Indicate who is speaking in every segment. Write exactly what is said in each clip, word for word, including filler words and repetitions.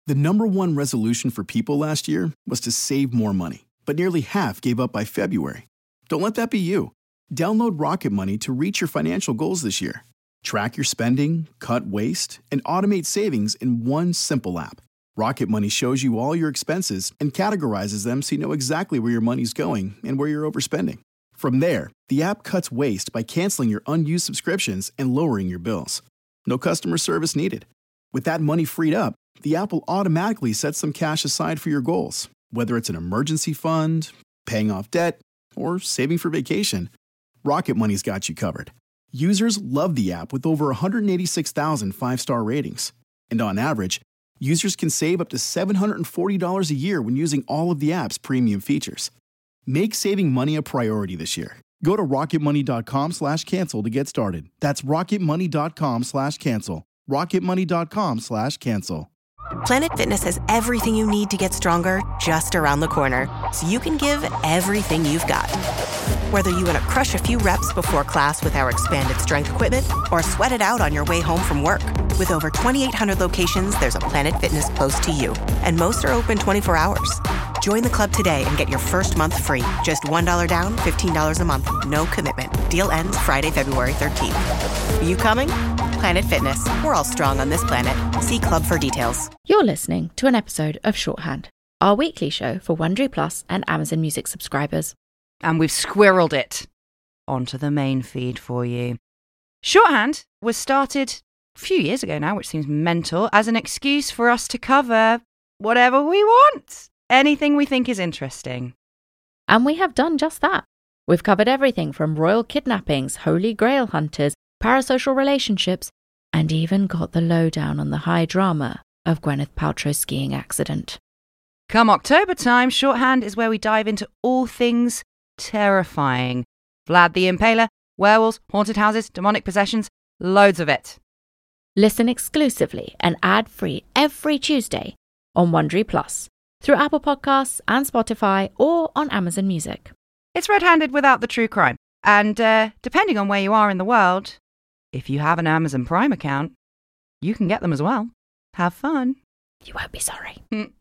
Speaker 1: The number one resolution for people last year was to save more money, but nearly half gave up by February. Don't let that be you. Download Rocket Money to reach your financial goals this year. Track your spending, cut waste, and automate savings in one simple app. Rocket Money shows you all your expenses and categorizes them so you know exactly where your money's going and where you're overspending. From there, the app cuts waste by canceling your unused subscriptions and lowering your bills. No customer service needed. With that money freed up, the app will automatically set some cash aside for your goals, whether it's an emergency fund, paying off debt, or saving for vacation. Rocket Money's got you covered. Users love the app with over one hundred eighty-six thousand five-star ratings. And on average, users can save up to seven hundred forty dollars a year when using all of the app's premium features. Make saving money a priority this year. Go to rocketmoney.com slash cancel to get started. That's rocketmoney.com slash cancel. rocketmoney.com slash cancel.
Speaker 2: Planet Fitness has everything you need to get stronger just around the corner, so you can give everything you've got. Whether you want to crush a few reps before class with our expanded strength equipment or sweat it out on your way home from work. With over twenty-eight hundred locations, there's a Planet Fitness close to you, and most are open twenty-four hours. Join the club today and get your first month free. Just one dollar down, fifteen dollars a month. No commitment. Deal ends Friday, February thirteenth. Are you coming? Planet Fitness. We're all strong on this planet. See club for details.
Speaker 3: You're listening to an episode of Shorthand, our weekly show for Wondery Plus and Amazon Music subscribers.
Speaker 4: And we've squirreled it onto the main feed for you. Shorthand was started a few years ago now, which seems mental, as an excuse for us to cover whatever we want. Anything we think is interesting.
Speaker 3: And we have done just that. We've covered everything from royal kidnappings, holy grail hunters, parasocial relationships, and even got the lowdown on the high drama of Gwyneth Paltrow's skiing accident.
Speaker 4: Come October time, Shorthand is where we dive into all things terrifying. Vlad the Impaler, werewolves, haunted houses, demonic possessions, loads of it.
Speaker 3: Listen exclusively and ad-free every Tuesday on Wondery Plus, through Apple Podcasts and Spotify, or on Amazon Music.
Speaker 4: It's red-handed without the true crime. And uh, depending on where you are in the world, if you have an Amazon Prime account, you can get them as well. Have fun.
Speaker 3: You won't be sorry.
Speaker 4: Mm.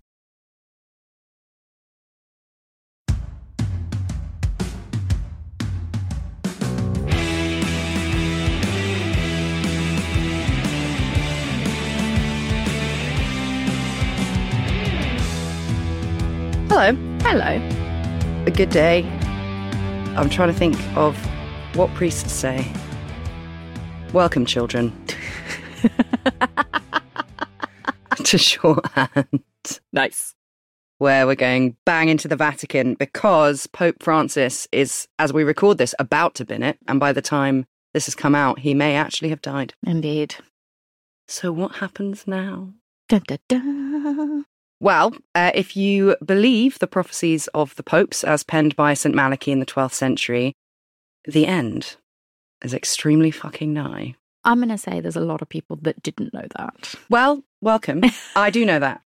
Speaker 4: Hello.
Speaker 3: Hello.
Speaker 4: A good day. I'm trying to think of what priests say. Welcome, children. To Shorthand.
Speaker 3: Nice.
Speaker 4: Where we're going bang into the Vatican because Pope Francis is, as we record this, about to bin it. And by the time this has come out, he may actually have died.
Speaker 3: Indeed.
Speaker 4: So what happens now?
Speaker 3: Dun, dun, dun.
Speaker 4: Well, uh, if you believe the prophecies of the popes as penned by Saint Malachi in the twelfth century, the end is extremely fucking nigh.
Speaker 3: I'm going to say there's a lot of people that didn't know that.
Speaker 4: Well, welcome. I do know that.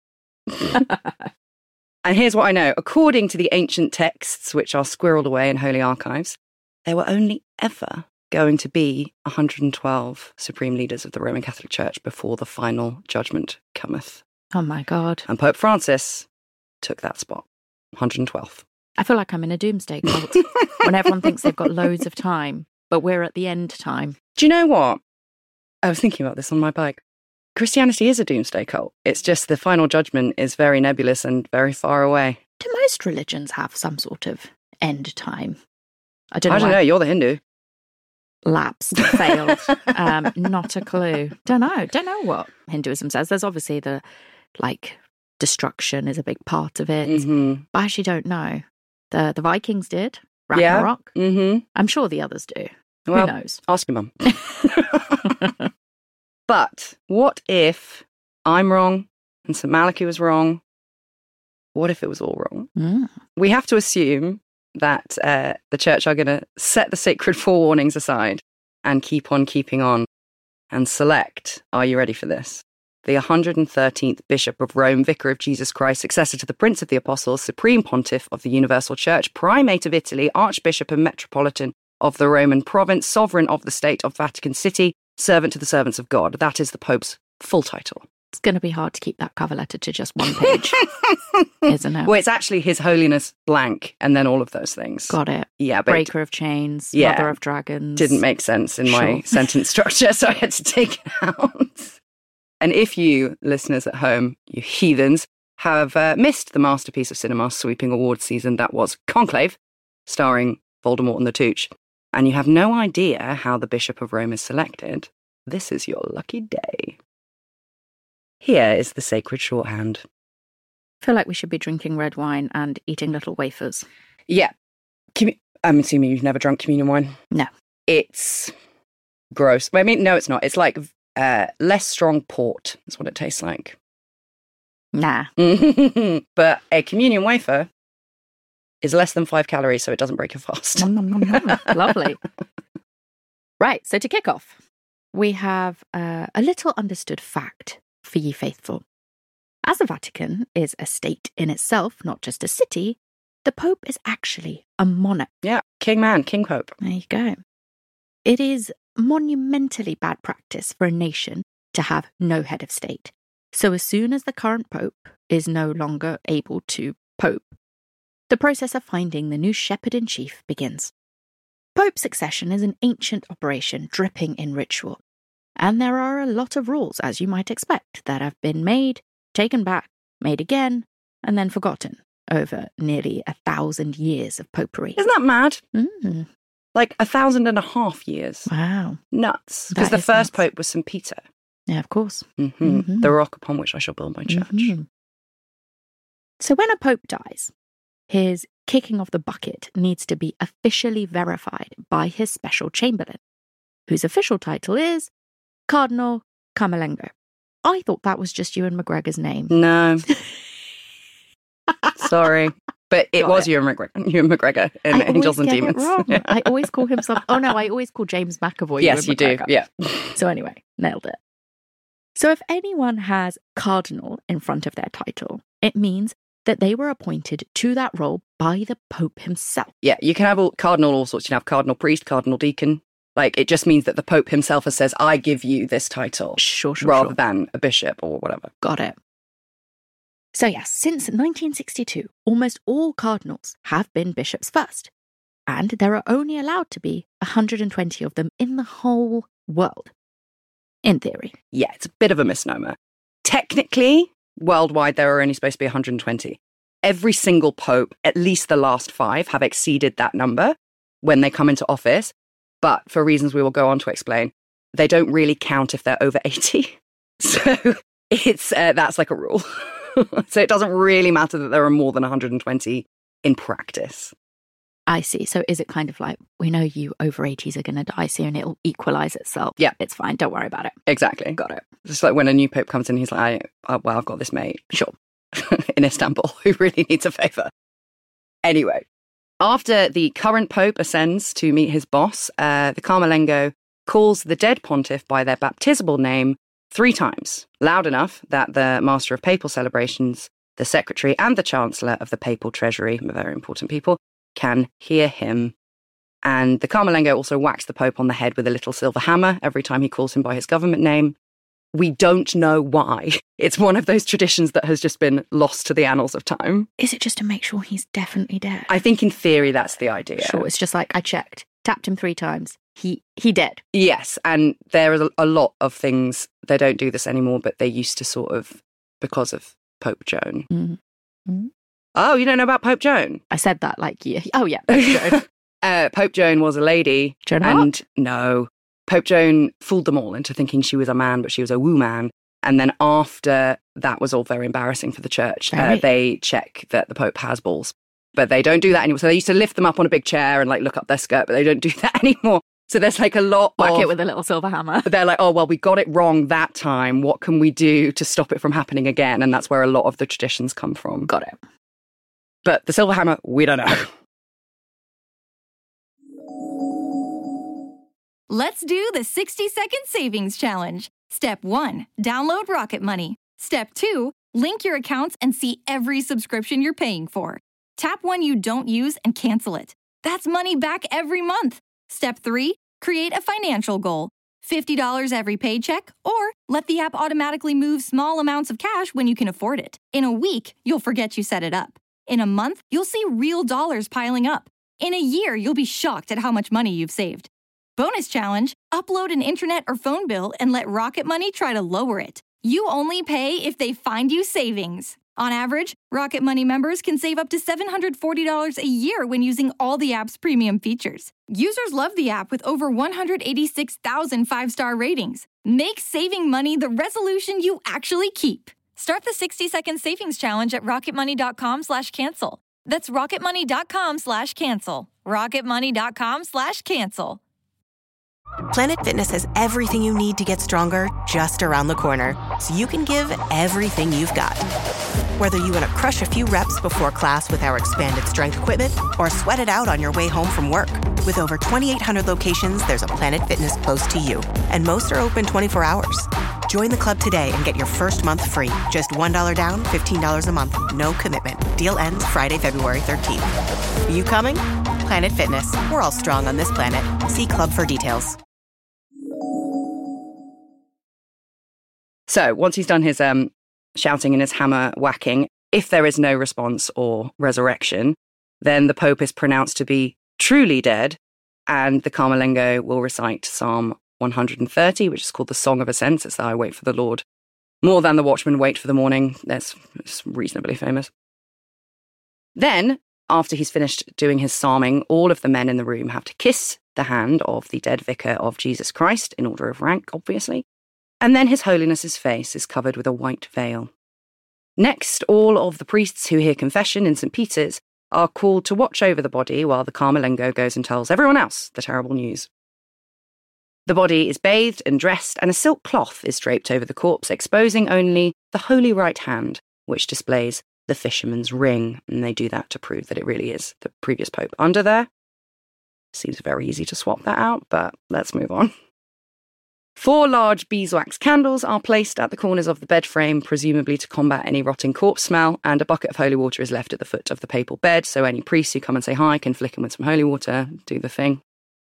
Speaker 4: And here's what I know. According to the ancient texts, which are squirreled away in holy archives, there were only ever going to be one hundred twelve supreme leaders of the Roman Catholic Church before the final judgment cometh.
Speaker 3: Oh my God.
Speaker 4: And Pope Francis took that spot, one hundred twelfth.
Speaker 3: I feel like I'm in a doomsday cult when everyone thinks they've got loads of time, but we're at the end time.
Speaker 4: Do you know what? I was thinking about this on my bike. Christianity is a doomsday cult. It's just the final judgment is very nebulous and very far away.
Speaker 3: Do most religions have some sort of end time? I don't know.
Speaker 4: I don't know. You're the Hindu.
Speaker 3: Lapsed, failed. um, not a clue. Don't know. Don't know what Hinduism says. There's obviously the, like, destruction is a big part of it.
Speaker 4: Mm-hmm.
Speaker 3: But I actually don't know. The the Vikings did. Ragnarok.
Speaker 4: Yeah. Mm-hmm.
Speaker 3: I'm sure the others do.
Speaker 4: Well,
Speaker 3: who knows?
Speaker 4: Ask your mum. But what if I'm wrong and Saint Malachi was wrong? What if it was all wrong?
Speaker 3: Mm.
Speaker 4: We have to assume that uh, the church are going to set the sacred forewarnings aside and keep on keeping on and select, are you ready for this? The one hundred thirteenth Bishop of Rome, Vicar of Jesus Christ, successor to the Prince of the Apostles, Supreme Pontiff of the Universal Church, Primate of Italy, Archbishop and Metropolitan of the Roman Province, Sovereign of the State of Vatican City, Servant to the Servants of God. That is the Pope's full title.
Speaker 3: It's going to be hard to keep that cover letter to just one page, isn't it?
Speaker 4: Well, it's actually His Holiness blank and then all of those things.
Speaker 3: Got it.
Speaker 4: Yeah, but
Speaker 3: Breaker of Chains,
Speaker 4: yeah,
Speaker 3: Mother of Dragons.
Speaker 4: Didn't make sense in my
Speaker 3: Sure.
Speaker 4: sentence structure, so I had to take it out. And if you, listeners at home, you heathens, have uh, missed the masterpiece of cinema's sweeping awards season that was Conclave, starring Voldemort and the Tooch, and you have no idea how the Bishop of Rome is selected, this is your lucky day. Here is the sacred shorthand.
Speaker 3: I feel like we should be drinking red wine and eating little wafers.
Speaker 4: Yeah. Commu- I'm assuming you've never drunk communion wine?
Speaker 3: No.
Speaker 4: It's gross. I mean, no, it's not. It's like uh, less strong port. That's what it tastes like.
Speaker 3: Nah.
Speaker 4: But a communion wafer is less than five calories, so it doesn't break your fast.
Speaker 3: Nom, nom, nom, nom. Lovely. Right, so to kick off, we have uh, a little understood fact for ye faithful. As the Vatican is a state in itself, not just a city, the Pope is actually a monarch.
Speaker 4: Yeah, king man, king pope.
Speaker 3: There you go. It is monumentally bad practice for a nation to have no head of state. So as soon as the current Pope is no longer able to pope, the process of finding the new shepherd-in-chief begins. Pope succession is an ancient operation dripping in ritual, and there are a lot of rules, as you might expect, that have been made, taken back, made again, and then forgotten over nearly a thousand years of popery.
Speaker 4: Isn't that mad?
Speaker 3: Mm.
Speaker 4: Like a thousand and a half years.
Speaker 3: Wow.
Speaker 4: Nuts. Because
Speaker 3: That
Speaker 4: the
Speaker 3: is
Speaker 4: first
Speaker 3: nuts.
Speaker 4: pope was Saint Peter.
Speaker 3: Yeah, of course.
Speaker 4: Mm-hmm.
Speaker 3: Mhm.
Speaker 4: The rock upon which I shall build my church.
Speaker 3: Mhm. So when a pope dies, his kicking of the bucket needs to be officially verified by his special chamberlain, whose official title is Cardinal Camerlengo. I thought that was just Ewan McGregor's name.
Speaker 4: No. Sorry. But it
Speaker 3: Got
Speaker 4: was
Speaker 3: it.
Speaker 4: Ewan McGregor, Ewan McGregor in
Speaker 3: I
Speaker 4: Angels
Speaker 3: always
Speaker 4: and
Speaker 3: get it
Speaker 4: Demons.
Speaker 3: wrong. I always call him some. Oh no, I always call James McAvoy.
Speaker 4: Yes,
Speaker 3: Ewan
Speaker 4: you do.
Speaker 3: McGregor.
Speaker 4: Yeah.
Speaker 3: So anyway, nailed it. So if anyone has cardinal in front of their title, it means that they were appointed to that role by the Pope himself.
Speaker 4: Yeah, you can have all, cardinal all sorts. You can have cardinal priest, cardinal deacon. Like, it just means that the Pope himself has says, I give you this title,
Speaker 3: Sure, sure,
Speaker 4: rather
Speaker 3: sure.
Speaker 4: than a bishop or whatever.
Speaker 3: Got it. So yes, since nineteen sixty-two, almost all cardinals have been bishops first, and there are only allowed to be one hundred twenty of them in the whole world. In theory.
Speaker 4: Yeah, it's a bit of a misnomer. Technically, worldwide, there are only supposed to be one hundred twenty. Every single pope, at least the last five, have exceeded that number when they come into office. But for reasons we will go on to explain, they don't really count if they're over eighty. So it's uh, that's like a rule. So it doesn't really matter that there are more than one hundred twenty in practice.
Speaker 3: I see. So is it kind of like, we know you over eighties are going to die soon, it'll equalise itself.
Speaker 4: Yeah.
Speaker 3: It's fine, don't worry about it.
Speaker 4: Exactly.
Speaker 3: Got it.
Speaker 4: Just like when a new pope comes in, he's like, oh, well, I've got this mate. Sure. In Istanbul, who really needs a favour. Anyway, after the current pope ascends to meet his boss, uh, the Camerlengo calls the dead pontiff by their baptismal name three times, loud enough that the master of papal celebrations, the secretary and the chancellor of the papal treasury, very important people, can hear him. And the Camerlengo also whacks the Pope on the head with a little silver hammer every time he calls him by his government name. We don't know why. It's one of those traditions that has just been lost to the annals of time.
Speaker 3: Is it just to make sure he's definitely dead?
Speaker 4: I think in theory that's the idea.
Speaker 3: Sure, it's just like, I checked, tapped him three times, he he dead.
Speaker 4: Yes, and there are a lot of things, they don't do this anymore, but they used to sort of, because of Pope Joan.
Speaker 3: Mm-hmm.
Speaker 4: Oh, you don't know about Pope Joan?
Speaker 3: I said that like, yeah. Oh yeah, Pope Joan.
Speaker 4: uh, Pope Joan was a lady.
Speaker 3: Joan
Speaker 4: and
Speaker 3: Arc?
Speaker 4: no, Pope Joan fooled them all into thinking she was a man, but she was a woman. And then after that was all very embarrassing for the church, uh,
Speaker 3: Very.
Speaker 4: they check that the Pope has balls. But they don't do that anymore. So they used to lift them up on a big chair and like look up their skirt, but they don't do that anymore. So there's like a lot
Speaker 3: Whack
Speaker 4: of...
Speaker 3: it with a little silver hammer.
Speaker 4: They're like, oh, well, we got it wrong that time. What can we do to stop it from happening again? And that's where a lot of the traditions come from.
Speaker 3: Got it.
Speaker 4: But the silver hammer, we don't know.
Speaker 5: Let's do the sixty second savings challenge. Step one, download Rocket Money. Step two, link your accounts and see every subscription you're paying for. Tap one you don't use and cancel it. That's money back every month. Step three, create a financial goal. fifty dollars every paycheck, or let the app automatically move small amounts of cash when you can afford it. In a week, you'll forget you set it up. In a month, you'll see real dollars piling up. In a year, you'll be shocked at how much money you've saved. Bonus challenge, upload an internet or phone bill and let Rocket Money try to lower it. You only pay if they find you savings. On average, Rocket Money members can save up to seven hundred forty dollars a year when using all the app's premium features. Users love the app with over one hundred eighty-six thousand five-star ratings. Make saving money the resolution you actually keep. Start the sixty-second savings challenge at rocketmoney.com slash cancel. That's rocketmoney.com slash cancel. rocketmoney.com slash cancel.
Speaker 2: Planet Fitness has everything you need to get stronger just around the corner, so you can give everything you've got. Whether you want to crush a few reps before class with our expanded strength equipment or sweat it out on your way home from work. With over twenty-eight hundred locations, there's a Planet Fitness close to you, and most are open twenty-four hours. Join the club today and get your first month free. Just one dollar down, fifteen dollars a month. No commitment. Deal ends Friday, February thirteenth. Are you coming? Planet Fitness. We're all strong on this planet. See club for details.
Speaker 4: So once he's done his um, shouting and his hammer whacking, if there is no response or resurrection, then the Pope is pronounced to be truly dead, and the Camerlengo will recite Psalm one hundred thirty, which is called the Song of Ascents. It's the I wait for the Lord more than the watchmen wait for the morning. That's it's reasonably famous. Then, after he's finished doing his psalming, all of the men in the room have to kiss the hand of the dead vicar of Jesus Christ, in order of rank, obviously. And then His Holiness's face is covered with a white veil. Next, all of the priests who hear confession in Saint Peter's are called to watch over the body while the Camerlengo goes and tells everyone else the terrible news. The body is bathed and dressed, and a silk cloth is draped over the corpse, exposing only the holy right hand, which displays the fisherman's ring, and they do that to prove that it really is the previous pope under there. Seems very easy to swap that out, but let's move on. Four large beeswax candles are placed at the corners of the bed frame, presumably to combat any rotting corpse smell, and a bucket of holy water is left at the foot of the papal bed, so any priests who come and say hi can flick them with some holy water, do the thing.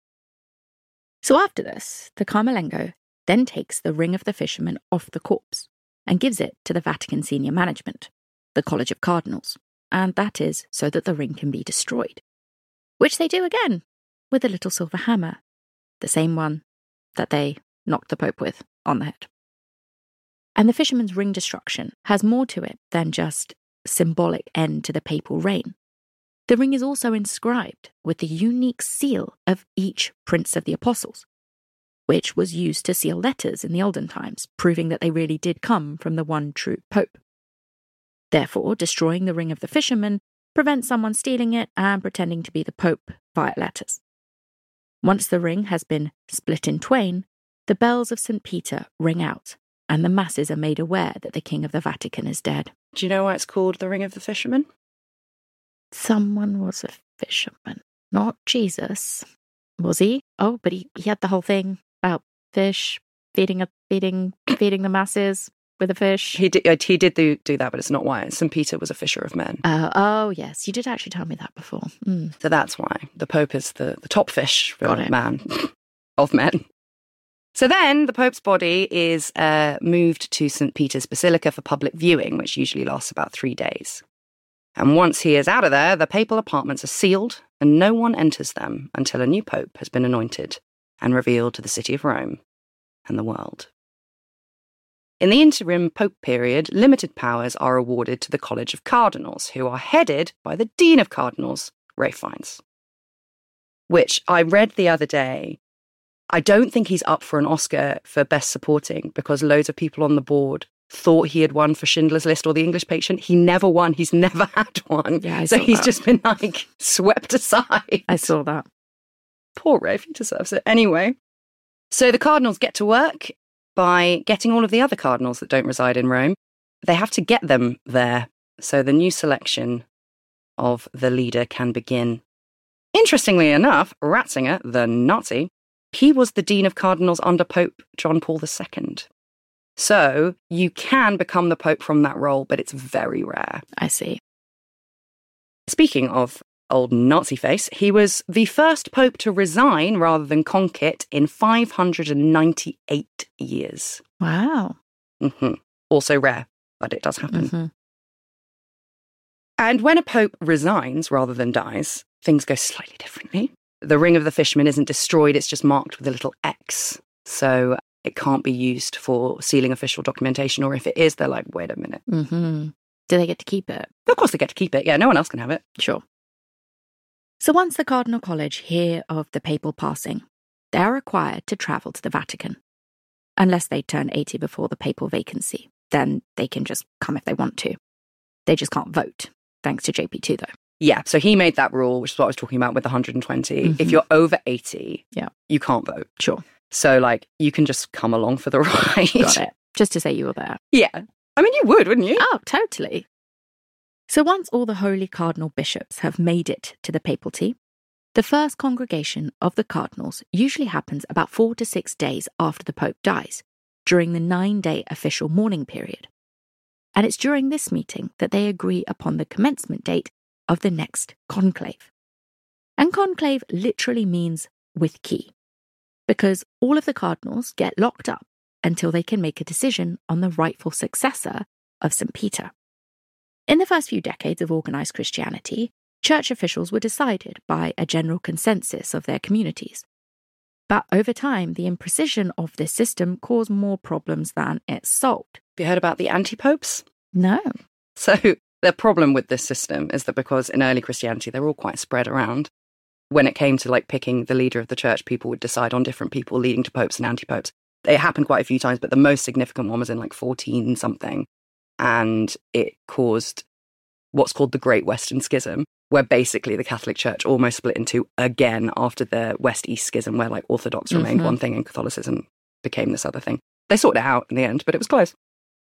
Speaker 3: So after this, the Camerlengo then takes the ring of the fisherman off the corpse and gives it to the Vatican senior management, the College of Cardinals, and that is so that the ring can be destroyed, which they do again with a little silver hammer, the same one that they knocked the Pope with on the head. And the fisherman's ring destruction has more to it than just symbolic end to the papal reign. The ring is also inscribed with the unique seal of each Prince of the Apostles, which was used to seal letters in the olden times, proving that they really did come from the one true Pope. Therefore, destroying the ring of the fisherman prevents someone stealing it and pretending to be the Pope via letters. Once the ring has been split in twain, the bells of Saint Peter ring out, and the masses are made aware that the King of the Vatican is dead.
Speaker 4: Do you know why it's called the Ring of the Fisherman?
Speaker 3: Someone was a fisherman. Not Jesus. Was he? Oh, but he, he had the whole thing about fish, feeding a, feeding, feeding the masses with a fish.
Speaker 4: He did, he did do, do that, but it's not why. Saint Peter was a fisher of men.
Speaker 3: Uh, oh, yes. You did actually tell me that before. Mm.
Speaker 4: So that's why. The Pope is the, the top fish for
Speaker 3: Got it.
Speaker 4: man, of men. So then the Pope's body is uh, moved to Saint Peter's Basilica for public viewing, which usually lasts about three days. And once he is out of there, the papal apartments are sealed and no one enters them until a new Pope has been anointed and revealed to the city of Rome and the world. In the interim Pope period, limited powers are awarded to the College of Cardinals, who are headed by the Dean of Cardinals, Ralph Fiennes, which I read the other day. I don't think he's up for an Oscar for Best Supporting because loads of people on the board thought he had won for Schindler's List or The English Patient. He never won. He's never had one.
Speaker 3: Yeah, I
Speaker 4: so
Speaker 3: saw
Speaker 4: he's
Speaker 3: that.
Speaker 4: just been, like, swept aside.
Speaker 3: I saw that.
Speaker 4: Poor Ralph, he deserves it. Anyway, so the cardinals get to work by getting all of the other cardinals that don't reside in Rome. They have to get them there so the new selection of the leader can begin. Interestingly enough, Ratzinger, the Nazi, he was the Dean of Cardinals under Pope John Paul the Second. So you can become the Pope from that role, but it's very rare.
Speaker 3: I see.
Speaker 4: Speaking of old Nazi face, he was the first pope to resign rather than conk it in five hundred ninety-eight years.
Speaker 3: Wow.
Speaker 4: Mm-hmm. Also rare, but it does happen.
Speaker 3: Mm-hmm.
Speaker 4: And when a pope resigns rather than dies, things go slightly differently. The ring of the fisherman isn't destroyed, it's just marked with a little X. So it can't be used for sealing official documentation, or if it is, they're like, wait a minute.
Speaker 3: Mm-hmm. Do they get to keep it?
Speaker 4: Of course they get to keep it. Yeah, no one else can have it.
Speaker 3: Sure. So once the Cardinal College hear of the papal passing, they are required to travel to the Vatican. Unless they turn eighty before the papal vacancy, then they can just come if they want to. They just can't vote, thanks to J P two, though.
Speaker 4: Yeah, so he made that rule, which is what I was talking about with the one hundred twenty.
Speaker 3: Mm-hmm.
Speaker 4: If you're over eighty,
Speaker 3: yeah,
Speaker 4: you can't vote.
Speaker 3: Sure.
Speaker 4: So, like, you can just come along for the ride.
Speaker 3: Got it. Just to say you were there.
Speaker 4: Yeah. I mean, you would, wouldn't you?
Speaker 3: Oh, totally. So once all the holy cardinal bishops have made it to the papalty, the first congregation of the cardinals usually happens about four to six days after the Pope dies, during the nine-day official mourning period. And it's during this meeting that they agree upon the commencement date of the next conclave. And conclave literally means with key, because all of the cardinals get locked up until they can make a decision on the rightful successor of Saint Peter. In the first few decades of organised Christianity, church officials were decided by a general consensus of their communities. But over time, the imprecision of this system caused more problems than it solved.
Speaker 4: Have you heard about the anti-popes?
Speaker 3: No.
Speaker 4: So the problem with this system is that because in early Christianity, they're all quite spread around. When it came to like picking the leader of the church, people would decide on different people leading to popes and anti-popes. It happened quite a few times, but the most significant one was in like fourteen something. And it caused what's called the Great Western Schism, where basically the Catholic Church almost split in two again after the West-East Schism, where like Orthodox mm-hmm. remained one thing and Catholicism became this other thing. They sorted it out in the end, but it was close.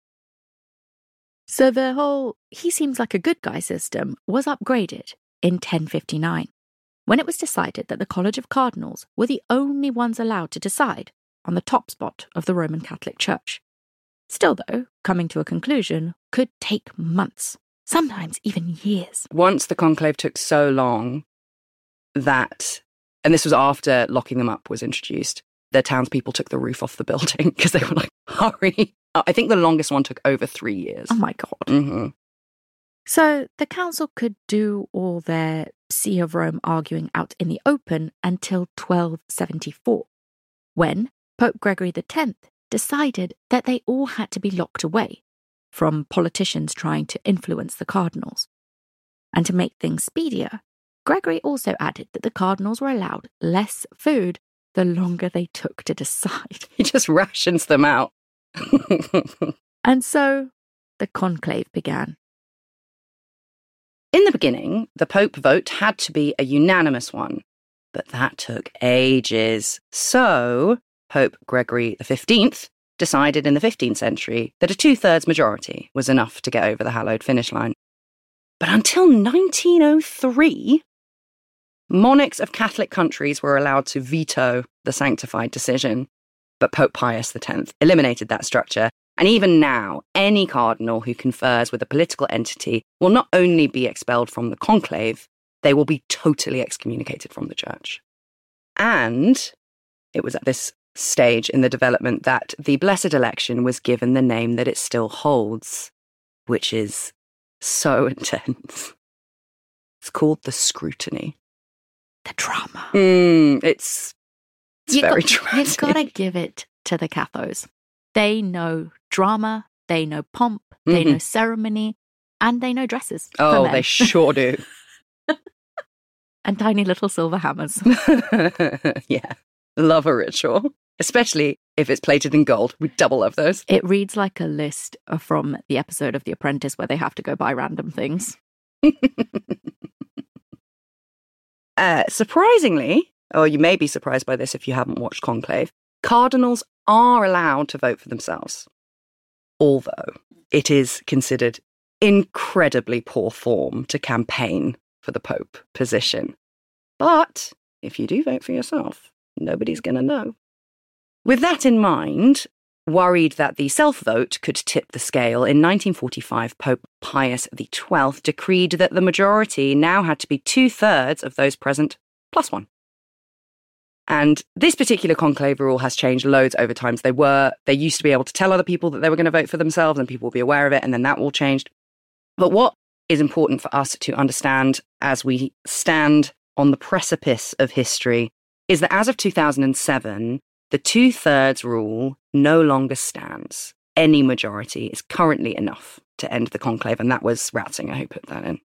Speaker 3: So the whole he seems like a good guy system was upgraded in ten fifty-nine, when it was decided that the College of Cardinals were the only ones allowed to decide on the top spot of the Roman Catholic Church. Still, though, coming to a conclusion could take months, sometimes even years.
Speaker 4: Once the conclave took so long that, and this was after locking them up was introduced, the townspeople took the roof off the building because they were like, hurry. I think the longest one took over three years.
Speaker 3: Oh my God.
Speaker 4: Mm-hmm.
Speaker 3: So the council could do all their See of Rome arguing out in the open until twelve seventy-four, when Pope Gregory the tenth decided that they all had to be locked away from politicians trying to influence the cardinals. And to make things speedier, Gregory also added that the cardinals were allowed less food the longer they took to decide.
Speaker 4: He just rations them out.
Speaker 3: And so the conclave began.
Speaker 4: In the beginning, the Pope vote had to be a unanimous one, but that took ages. So Pope Gregory the fifteenth decided in the fifteenth century that a two-thirds majority was enough to get over the hallowed finish line. But until nineteen oh three, monarchs of Catholic countries were allowed to veto the sanctified decision, but Pope Pius the tenth eliminated that structure. And even now, any cardinal who confers with a political entity will not only be expelled from the conclave, they will be totally excommunicated from the church. And it was at this stage in the development that the Blessed Election was given the name that it still holds, which is so intense. It's called the scrutiny.
Speaker 3: The drama.
Speaker 4: Mm, it's it's
Speaker 3: you
Speaker 4: very
Speaker 3: got,
Speaker 4: dramatic.
Speaker 3: You've got to give it to the Cathos. They know drama, they know pomp, they
Speaker 4: mm-hmm.
Speaker 3: know ceremony, and they know dresses.
Speaker 4: Oh, they sure do.
Speaker 3: And tiny little silver hammers.
Speaker 4: Yeah, love a ritual. Especially if it's plated in gold. We double love those.
Speaker 3: It reads like a list from the episode of The Apprentice where they have to go buy random things.
Speaker 4: uh, surprisingly, or you may be surprised by this if you haven't watched Conclave, cardinals are allowed to vote for themselves. Although it is considered incredibly poor form to campaign for the Pope position. But if you do vote for yourself, nobody's going to know. With that in mind, Worried that the self-vote could tip the scale, in nineteen forty-five, Pope Pius the twelfth decreed that the majority now had to be two-thirds of those present plus one. And this particular conclave rule has changed loads over time. So they were, they used to be able to tell other people that they were going to vote for themselves and people will be aware of it, and then that all changed. But what is important for us to understand as we stand on the precipice of history is that as of two thousand seven, the two-thirds rule no longer stands. Any majority is currently enough to end the conclave, and that was Ratzinger who put that in.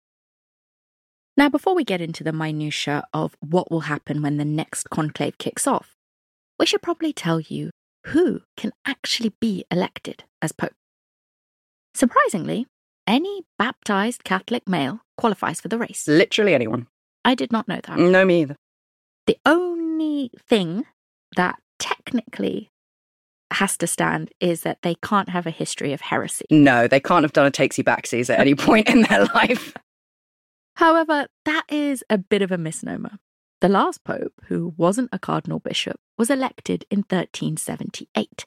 Speaker 3: Now, before we get into the minutiae of what will happen when the next conclave kicks off, we should probably tell you who can actually be elected as Pope. Surprisingly, any baptized Catholic male qualifies for the race.
Speaker 4: Literally anyone.
Speaker 3: I did not know that.
Speaker 4: No, me either.
Speaker 3: The only thing that technically has to stand is that they can't have a history of heresy.
Speaker 4: No, they can't have done a takesy-backsies at any point in their life.
Speaker 3: However, that is a bit of a misnomer. The last pope, who wasn't a cardinal bishop, was elected in thirteen seventy-eight.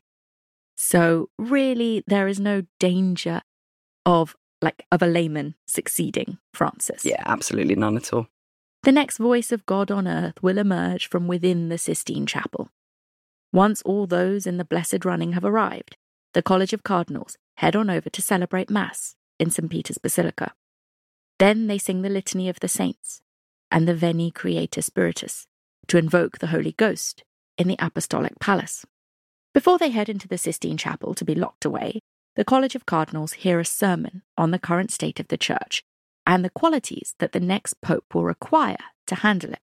Speaker 3: So really, there is no danger of like of a layman succeeding Francis.
Speaker 4: Yeah, absolutely none at all.
Speaker 3: The next voice of God on earth will emerge from within the Sistine Chapel. Once all those in the blessed running have arrived, the College of Cardinals head on over to celebrate Mass in Saint Peter's Basilica. Then they sing the Litany of the Saints and the Veni Creator Spiritus to invoke the Holy Ghost in the Apostolic Palace. Before they head into the Sistine Chapel to be locked away, the College of Cardinals hear a sermon on the current state of the Church and the qualities that the next Pope will require to handle it.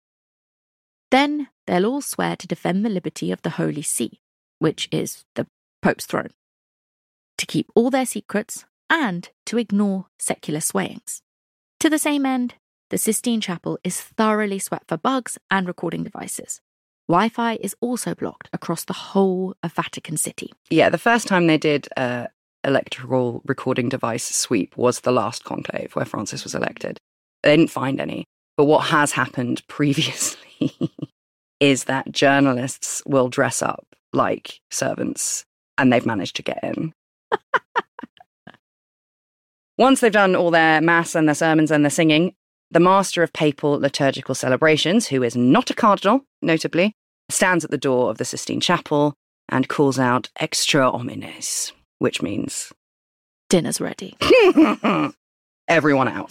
Speaker 3: Then they'll all swear to defend the liberty of the Holy See, which is the Pope's throne, to keep all their secrets and to ignore secular swayings. To the same end, the Sistine Chapel is thoroughly swept for bugs and recording devices. Wi-Fi is also blocked across the whole of Vatican City.
Speaker 4: Yeah, the first time they did uh, electoral recording device sweep was the last conclave where Francis was elected. They didn't find any. But what has happened previously is that journalists will dress up like servants, and they've managed to get in. Once they've done all their mass and their sermons and their singing, the master of papal liturgical celebrations, who is not a cardinal, notably, stands at the door of the Sistine Chapel and calls out extra homines, which means...
Speaker 3: dinner's ready.
Speaker 4: Everyone out.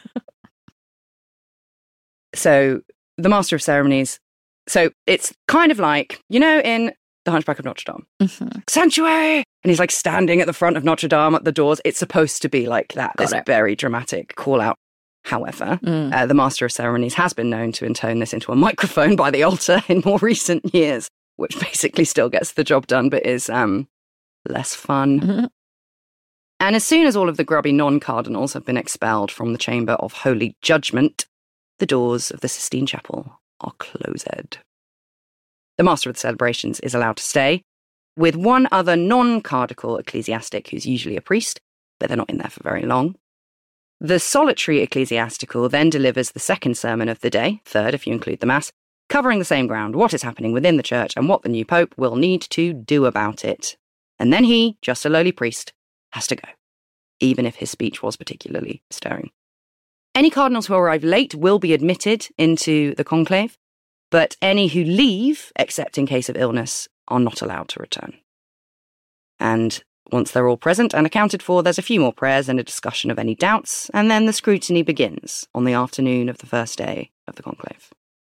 Speaker 4: So the master of ceremonies, so it's kind of like, you know, in The Hunchback of Notre Dame,
Speaker 3: Mm-hmm.
Speaker 4: sanctuary, and he's like standing at the front of Notre Dame at the doors. It's supposed to be like that,
Speaker 3: Got
Speaker 4: this
Speaker 3: it.
Speaker 4: very dramatic call out. However,
Speaker 3: Mm.
Speaker 4: uh, the master of ceremonies has been known to intone this into a microphone by the altar in more recent years, which basically still gets the job done, but is um, less fun.
Speaker 3: Mm-hmm.
Speaker 4: And as soon as all of the grubby non-cardinals have been expelled from the chamber of holy judgment, the doors of the Sistine Chapel are closed. The master of the celebrations is allowed to stay, with one other non-cardinal ecclesiastic who's usually a priest, but they're not in there for very long. The solitary ecclesiastical then delivers the second sermon of the day, third if you include the Mass, covering the same ground, what is happening within the church and what the new pope will need to do about it. And then he, just a lowly priest, has to go, even if his speech was particularly stirring. Any cardinals who arrive late will be admitted into the conclave, but any who leave, except in case of illness, are not allowed to return. And once they're all present and accounted for, there's a few more prayers and a discussion of any doubts, and then the scrutiny begins on the afternoon of the first day of the conclave.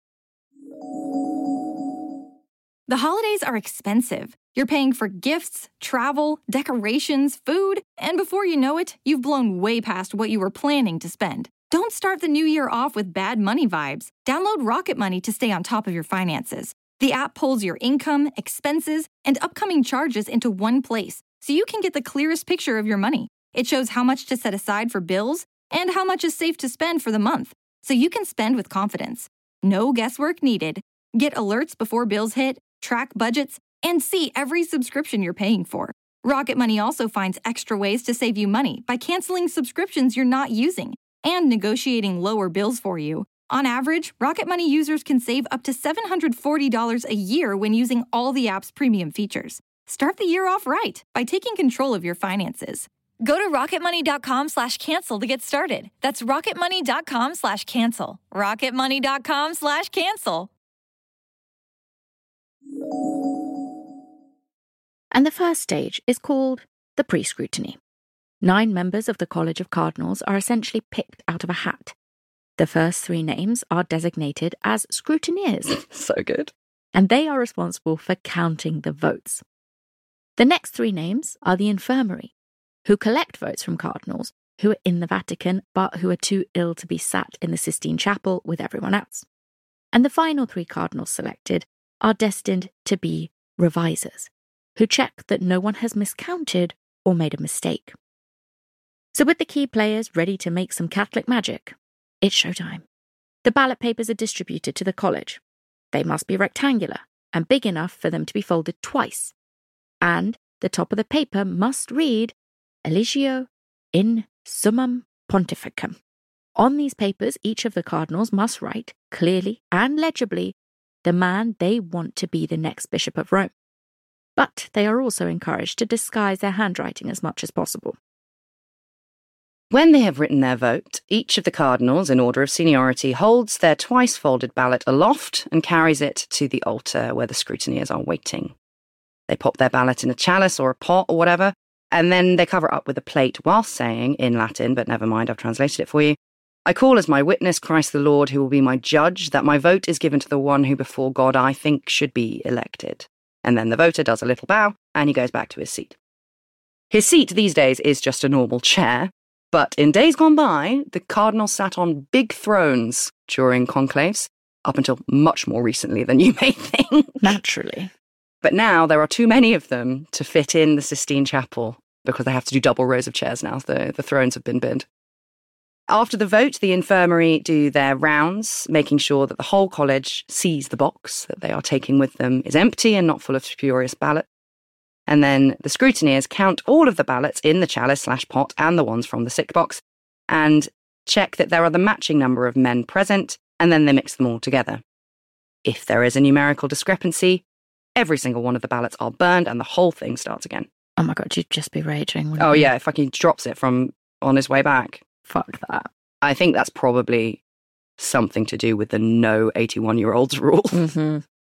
Speaker 5: The holidays are expensive. You're paying for gifts, travel, decorations, food, and before you know it, you've blown way past what you were planning to spend. Don't start the new year off with bad money vibes. Download Rocket Money to stay on top of your finances. The app pulls your income, expenses, and upcoming charges into one place, so you can get the clearest picture of your money. It shows how much to set aside for bills and how much is safe to spend for the month, so you can spend with confidence. No guesswork needed. Get alerts before bills hit, track budgets, and see every subscription you're paying for. Rocket Money also finds extra ways to save you money by canceling subscriptions you're not using and negotiating lower bills for you. On average, Rocket Money users can save up to seven hundred forty dollars a year when using all the app's premium features. Start the year off right by taking control of your finances. Go to rocketmoney.com slash cancel to get started. That's rocketmoney.com slash cancel. rocketmoney.com slash cancel.
Speaker 3: And the first stage is called the pre-scrutiny. Nine members of the College of Cardinals are essentially picked out of a hat. The first three names are designated as scrutineers.
Speaker 4: So good.
Speaker 3: And they are responsible for counting the votes. The next three names are the infirmary, who collect votes from cardinals who are in the Vatican but who are too ill to be sat in the Sistine Chapel with everyone else. And the final three cardinals selected are destined to be revisers, who check that no one has miscounted or made a mistake. So with the key players ready to make some Catholic magic, it's showtime. The ballot papers are distributed to the college. They must be rectangular and big enough for them to be folded twice. And the top of the paper must read, Eligio in summum pontificum. On these papers, each of the cardinals must write, clearly and legibly, the man they want to be the next Bishop of Rome. But they are also encouraged to disguise their handwriting as much as possible.
Speaker 4: When they have written their vote, each of the cardinals, in order of seniority, holds their twice-folded ballot aloft and carries it to the altar where the scrutineers are waiting. They pop their ballot in a chalice or a pot or whatever, and then they cover it up with a plate whilst saying, in Latin, but never mind, I've translated it for you, I call as my witness Christ the Lord, who will be my judge, that my vote is given to the one who before God I think should be elected. And then the voter does a little bow, and he goes back to his seat. His seat these days is just a normal chair, but in days gone by, the cardinals sat on big thrones during conclaves, up until much more recently than you may think.
Speaker 3: Naturally.
Speaker 4: But now there are too many of them to fit in the Sistine Chapel, because they have to do double rows of chairs now. The, the thrones have been binned. After the vote, the infirmary do their rounds, making sure that the whole college sees the box that they are taking with them is empty and not full of spurious ballots. And then the scrutineers count all of the ballots in the chalice slash pot and the ones from the sick box and check that there are the matching number of men present, and then they mix them all together. If there is a numerical discrepancy, every single one of the ballots are burned and the whole thing starts again.
Speaker 3: Oh my God, you'd just be raging.
Speaker 4: Oh
Speaker 3: you?
Speaker 4: yeah, if he drops it from on his way back.
Speaker 3: Fuck that.
Speaker 4: I think that's probably something to do with the no eighty-one-year-olds rule.
Speaker 3: Mm-hmm.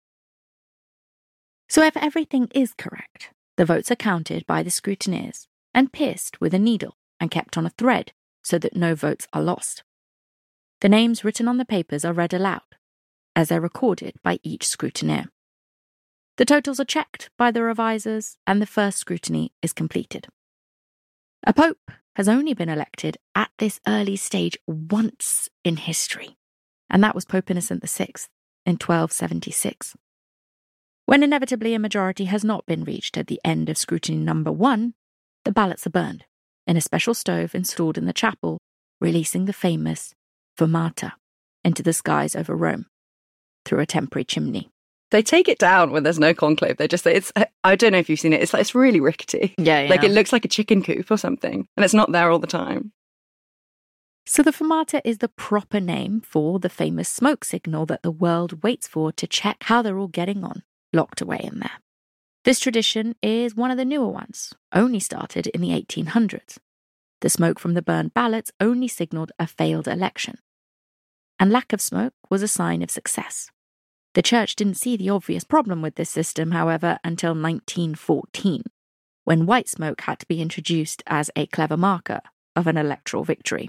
Speaker 3: So if everything is correct, the votes are counted by the scrutineers and pierced with a needle and kept on a thread so that no votes are lost. The names written on the papers are read aloud, as they're recorded by each scrutineer. The totals are checked by the revisers, and the first scrutiny is completed. A pope has only been elected at this early stage once in history, and that was Pope Innocent the Sixth in twelve seventy-six. When inevitably a majority has not been reached at the end of scrutiny number one, the ballots are burned in a special stove installed in the chapel, releasing the famous fumata into the skies over Rome through a temporary chimney.
Speaker 4: They take it down when there's no conclave. They just say, it's, I don't know if you've seen it, it's like, it's really rickety.
Speaker 3: Yeah, yeah.
Speaker 4: Like it looks like a chicken coop or something, and it's not there all the time.
Speaker 3: So the fumata is the proper name for the famous smoke signal that the world waits for to check how they're all getting on, locked away in there. This tradition is one of the newer ones, only started in the eighteen hundreds. The smoke from the burned ballots only signalled a failed election. And lack of smoke was a sign of success. The church didn't see the obvious problem with this system, however, until nineteen fourteen, when white smoke had to be introduced as a clever marker of an electoral victory.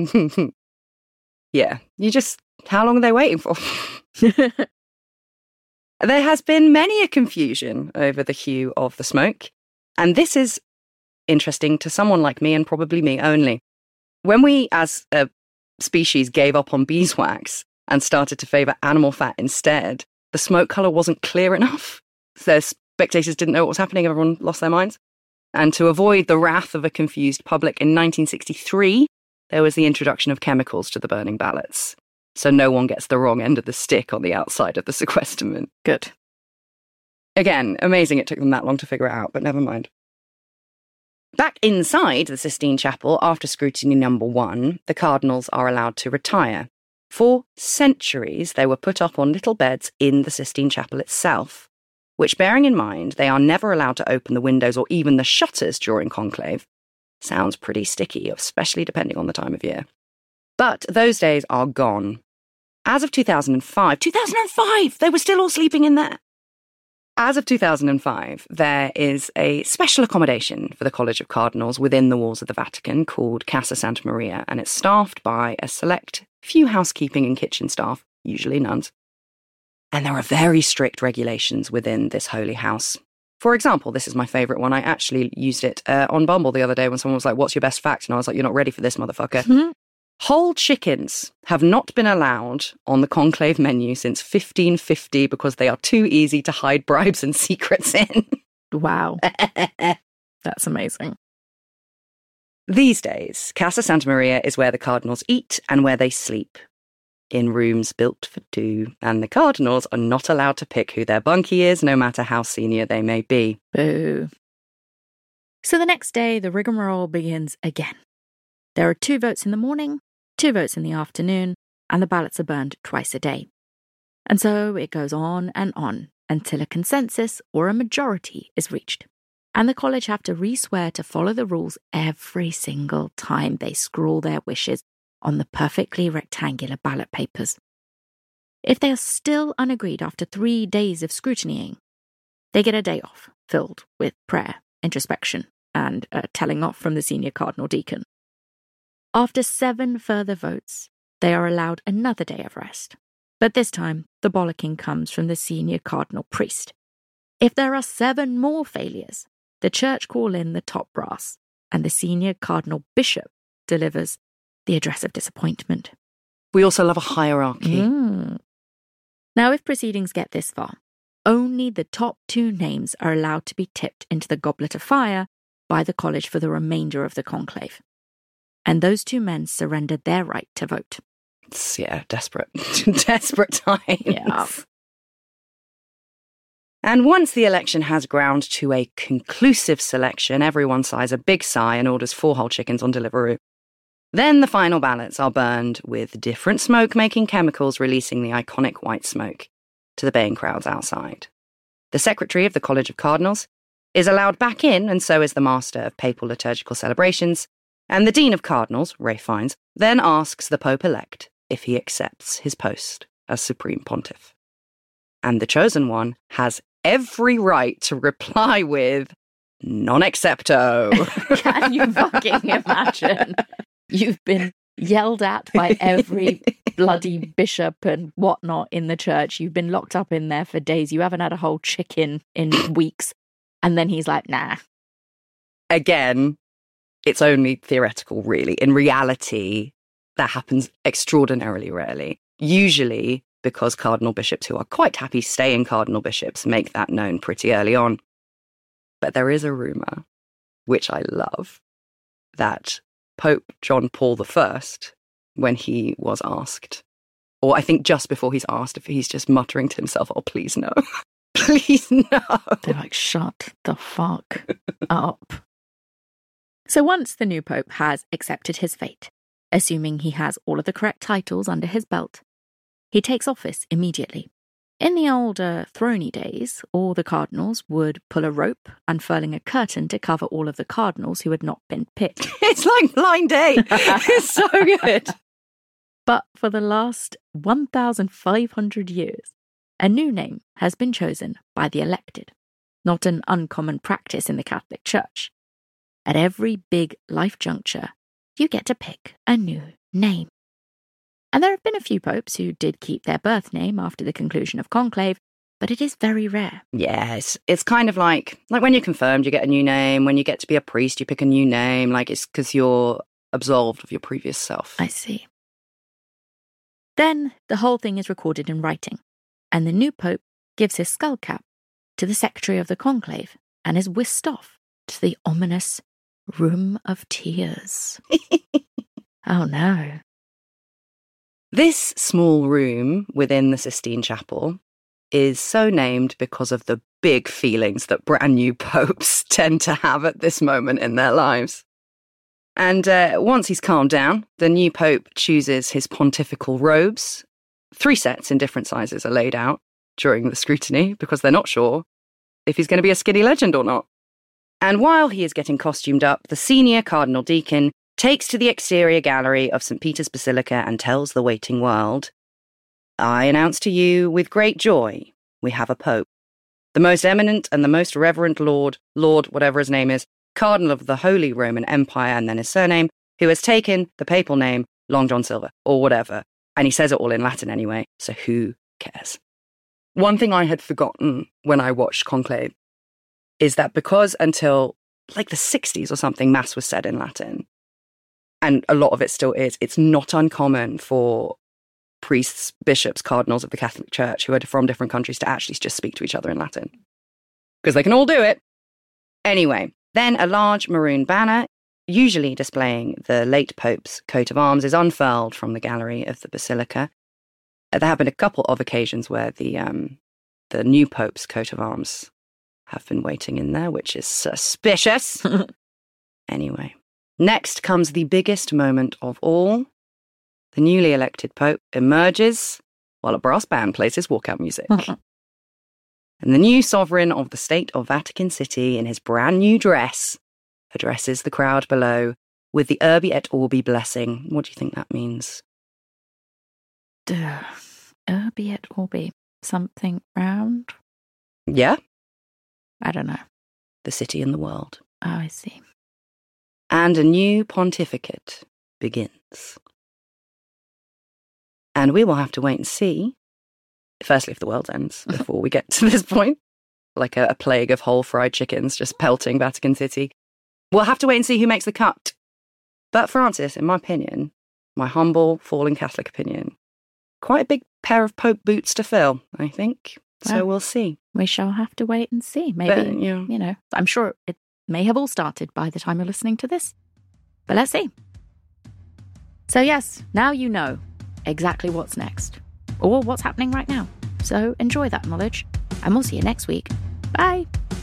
Speaker 4: Yeah, you just, how long are they waiting for? There has been many a confusion over the hue of the smoke, and this is interesting to someone like me and probably me only. When we, as a species, gave up on beeswax and started to favour animal fat instead, the smoke colour wasn't clear enough. So spectators didn't know what was happening, everyone lost their minds. And to avoid the wrath of a confused public, in nineteen sixty-three, there was the introduction of chemicals to the burning ballots. So no one gets the wrong end of the stick on the outside of the sequestament.
Speaker 3: Good.
Speaker 4: Again, amazing it took them that long to figure it out, but never mind. Back inside the Sistine Chapel, after scrutiny number one, the cardinals are allowed to retire. For centuries, they were put up on little beds in the Sistine Chapel itself, which, bearing in mind they are never allowed to open the windows or even the shutters during conclave, sounds pretty sticky, especially depending on the time of year. But those days are gone. As of two thousand five, two thousand five, they were still all sleeping in there. As of two thousand five, there is a special accommodation for the College of Cardinals within the walls of the Vatican called Casa Santa Maria, and it's staffed by a select few housekeeping and kitchen staff, usually nuns. And there are very strict regulations within this holy house. For example, this is my favourite one. I actually used it uh, on Bumble the other day when someone was like, "What's your best fact?" And I was like, "You're not ready for this, motherfucker." Mm-hmm. Whole chickens have not been allowed on the conclave menu since fifteen fifty because they are too easy to hide bribes and secrets in.
Speaker 3: Wow. That's amazing.
Speaker 4: These days, Casa Santa Maria is where the cardinals eat and where they sleep, in rooms built for two, and the cardinals are not allowed to pick who their bunkie is, no matter how senior they may be.
Speaker 3: Boo. So the next day, the rigmarole begins again. There are two votes in the morning, two votes in the afternoon, and the ballots are burned twice a day. And so it goes on and on until a consensus or a majority is reached. And the college have to re-swear to follow the rules every single time they scrawl their wishes on the perfectly rectangular ballot papers. If they are still unagreed after three days of scrutinying, they get a day off filled with prayer, introspection, and a telling off from the senior cardinal deacon. After seven further votes, they are allowed another day of rest. But this time, the bollocking comes from the senior cardinal priest. If there are seven more failures, the church call in the top brass, and the senior cardinal bishop delivers the address of disappointment.
Speaker 4: We also love a hierarchy.
Speaker 3: Mm. Now, if proceedings get this far, only the top two names are allowed to be tipped into the goblet of fire by the college for the remainder of the conclave. And those two men surrendered their right to vote.
Speaker 4: It's, yeah, desperate. Desperate times.
Speaker 3: Yeah.
Speaker 4: And once the election has ground to a conclusive selection, everyone sighs a big sigh and orders four whole chickens on Deliveroo. Then the final ballots are burned with different smoke-making chemicals releasing the iconic white smoke to the baying crowds outside. The secretary of the College of Cardinals is allowed back in, and so is the master of papal liturgical celebrations, and the Dean of Cardinals, Ray Fiennes, then asks the Pope-elect if he accepts his post as Supreme Pontiff. And the chosen one has every right to reply with, non-accepto.
Speaker 3: Can you fucking imagine? You've been yelled at by every bloody bishop and whatnot in the church. You've been locked up in there for days. You haven't had a whole chicken in weeks. And then he's like, nah.
Speaker 4: Again, it's only theoretical, really. In reality, that happens extraordinarily rarely. Usually because cardinal bishops who are quite happy staying cardinal bishops make that known pretty early on. But there is a rumour, which I love, that Pope John Paul the First, when he was asked, or I think just before he's asked, if he's just muttering to himself, oh, please no. Please no.
Speaker 3: They're like, shut the fuck up. So once the new pope has accepted his fate, assuming he has all of the correct titles under his belt, he takes office immediately. In the older throny days, all the cardinals would pull a rope, unfurling a curtain to cover all of the cardinals who had not been picked.
Speaker 4: It's like Blind Date. It's so good.
Speaker 3: But for the last one thousand five hundred years, a new name has been chosen by the elected, not an uncommon practice in the Catholic Church. At every big life juncture, you get to pick a new name. And there have been a few popes who did keep their birth name after the conclusion of conclave, but it is very rare.
Speaker 4: Yes, it's kind of like, like when you're confirmed, you get a new name. When you get to be a priest, you pick a new name. Like it's because you're absolved of your previous self.
Speaker 3: I see. Then the whole thing is recorded in writing, and the new pope gives his skull cap to the secretary of the conclave and is whisked off to the ominous Room of Tears. Oh no.
Speaker 4: This small room within the Sistine Chapel is so named because of the big feelings that brand new popes tend to have at this moment in their lives. And uh, once he's calmed down, the new pope chooses his pontifical robes. Three sets in different sizes are laid out during the scrutiny because they're not sure if he's going to be a skinny legend or not. And while he is getting costumed up, the senior Cardinal Deacon takes to the exterior gallery of Saint Peter's Basilica and tells the waiting world, I announce to you with great joy, we have a pope. The most eminent and the most reverend Lord, Lord, whatever his name is, Cardinal of the Holy Roman Empire, and then his surname, who has taken the papal name Long John Silver, or whatever. And he says it all in Latin anyway, so who cares? One thing I had forgotten when I watched Conclave is that because until like the sixties or something, Mass was said in Latin, and a lot of it still is, it's not uncommon for priests, bishops, cardinals of the Catholic Church who are from different countries to actually just speak to each other in Latin. Because they can all do it. Anyway, then a large maroon banner, usually displaying the late Pope's coat of arms, is unfurled from the gallery of the Basilica. There have been a couple of occasions where the um, the new Pope's coat of arms have been waiting in there, which is suspicious. Anyway, next comes the biggest moment of all. The newly elected Pope emerges while a brass band plays his walkout music. And the new sovereign of the State of Vatican City, in his brand new dress, addresses the crowd below with the Urbi et Orbi blessing. What do you think that means?
Speaker 3: Duh. Urbi et Orbi. Something round?
Speaker 4: Yeah?
Speaker 3: I don't know.
Speaker 4: The city and the world.
Speaker 3: Oh, I see.
Speaker 4: And a new pontificate begins. And we will have to wait and see, firstly, if the world ends before we get to this point, like a, a plague of whole fried chickens just pelting Vatican City. We'll have to wait and see who makes the cut. But Francis, in my opinion, my humble, fallen Catholic opinion, quite a big pair of Pope boots to fill, I think. So well, we'll see.
Speaker 3: We shall have to wait and see. Maybe,
Speaker 4: but, you know,
Speaker 3: you know, I'm sure it may have all started by the time you're listening to this. But let's see. So yes, now you know exactly what's next, or what's happening right now. So enjoy that knowledge, and we'll see you next week. Bye!